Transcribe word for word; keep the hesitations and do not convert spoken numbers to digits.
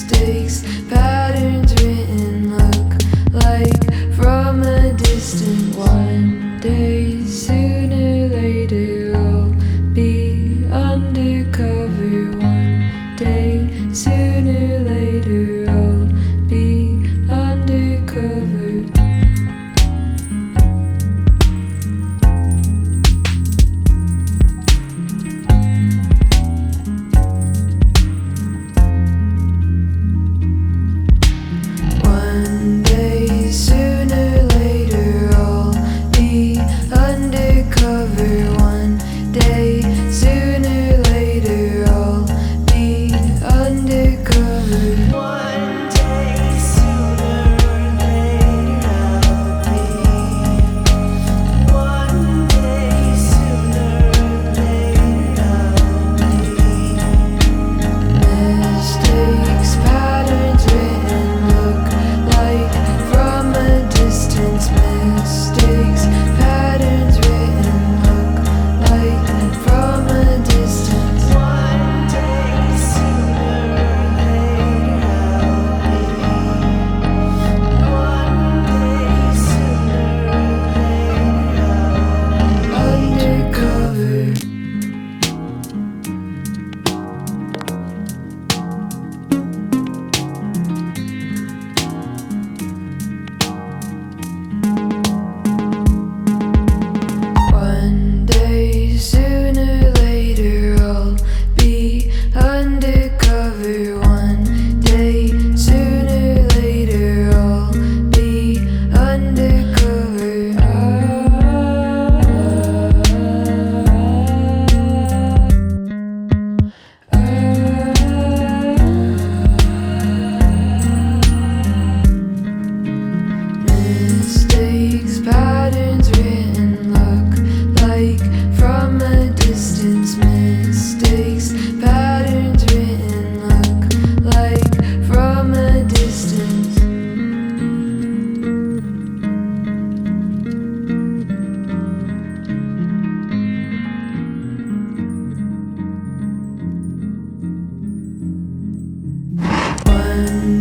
mistakes, patterns written, look like from a distant. One day, sooner, later, I'll be undercover. One day, sooner, later, I'll be undercover. One day, sooner, later, I'll be undercover. One day, sooner, later, I'll be undercover. One day, sooner or later, I'll be. One day, sooner or later, I'll be. Mistakes, patterns written, look like from a distance. Mistakes, patterns written, look like from a distance. One day, sooner or later, I'll be. One day, sooner or later, I'll be undercover. One day, sooner, later, I'll be undercover. One day, sooner, later, I'll be undercover. Mistakes, patterns written, look like from a distance. Mistakes, patterns written, look like from a distance. One